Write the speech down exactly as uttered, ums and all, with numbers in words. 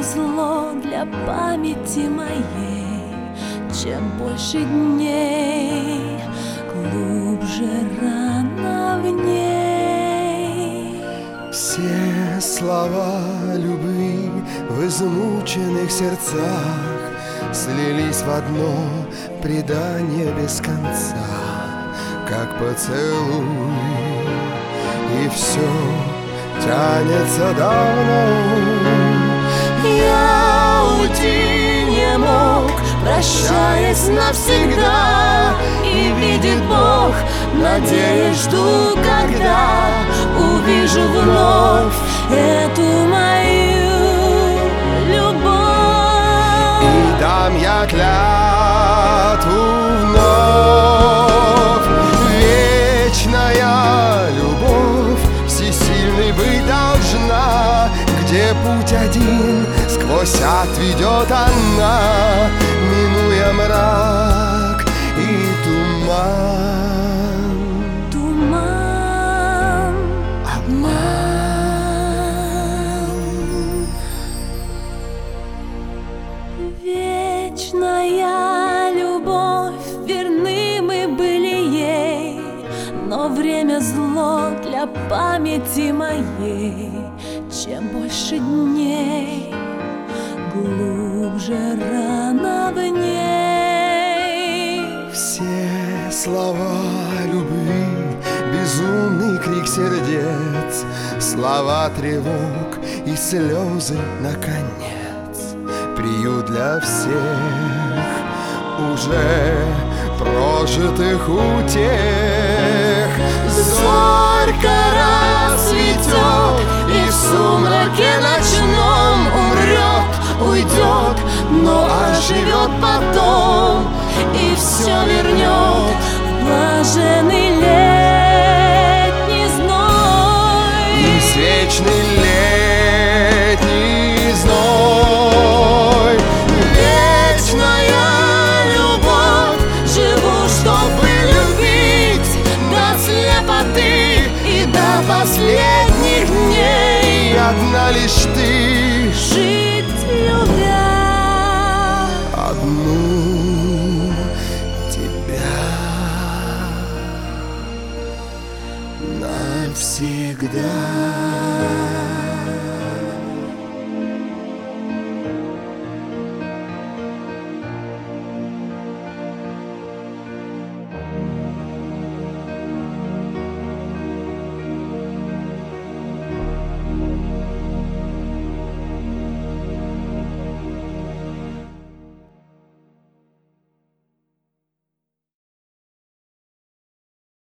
зло для памяти моей. Чем больше дней, глубже рана в ней. Все слова любви в измученных сердцах слились в одно предание без конца, как поцелуй, и все тянется давно. Я уйти не мог, прощаясь навсегда, и видит Бог, надеюсь, жду, когда увижу вновь эту мою любовь. И дам я клятву вновь: вечная любовь всесильной быть должна. Где путь один сквозь ад ведет она, минуя мрак и туман. Туман, обман. Вечная любовь, верны мы были ей, но время зло для памяти моей. Чем больше дней, глубже рана в ней. Все слова любви, безумный крик сердец, слова тревог и слезы наконец, приют для всех уже прожитых утех. Зорька расцветет, и в сумраке ночном умрет, уйдет, но оживет потом, и все вернет в блаженный летний зной. И вечный летний зной. Вечная любовь, живу, чтобы любить до слепоты и до последних дней. Одна лишь ты, Жить любя одну тебя навсегда.